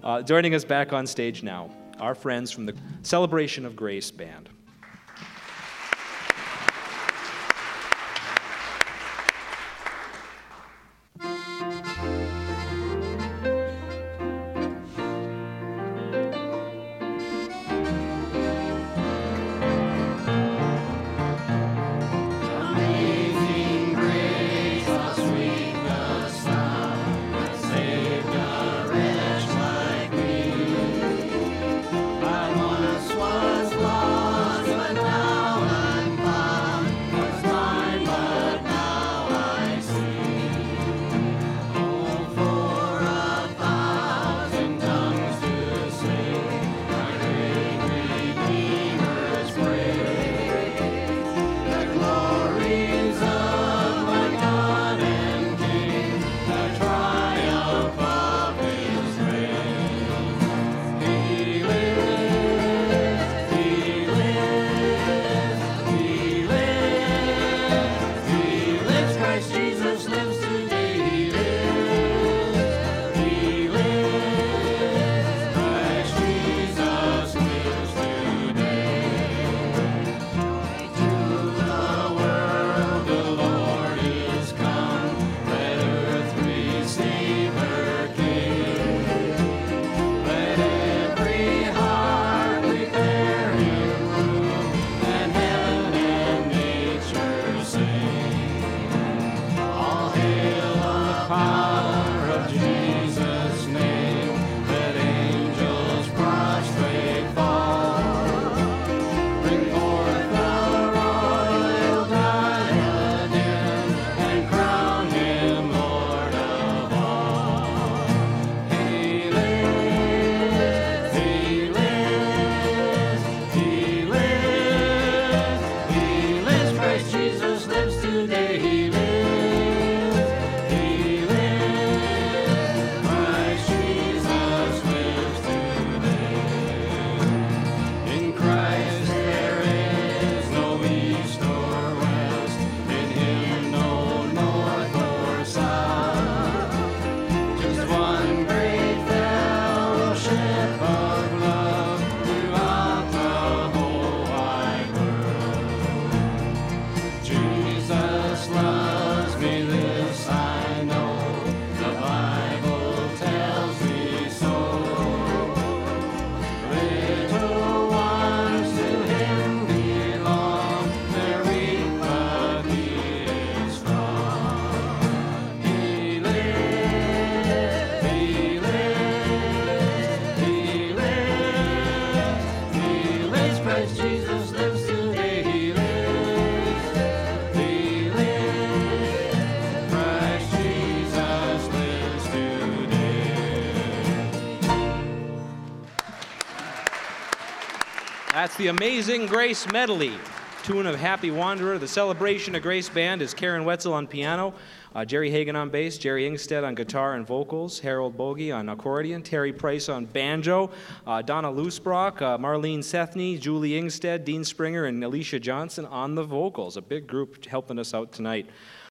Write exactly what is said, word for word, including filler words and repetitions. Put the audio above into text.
Uh, joining us back on stage now, our friends from the Celebration of Grace Band. That's the Amazing Grace Medley, tune of Happy Wanderer. The Celebration of Grace Band is Karen Wetzel on piano, uh, Jerry Hagan on bass, Jerry Ingstead on guitar and vocals, Harold Bogie on accordion, Terry Price on banjo, uh, Donna Loosbrock, uh, Marlene Sethny, Julie Ingstead, Dean Springer, and Alicia Johnson on the vocals. A big group helping us out tonight.